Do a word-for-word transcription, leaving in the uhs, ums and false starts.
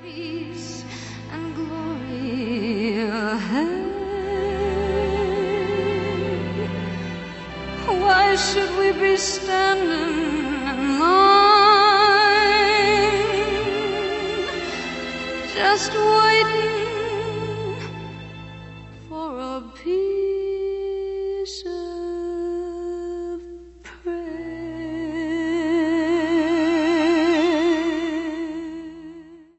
peace and glory ahead. Why should we be standing in line, just waiting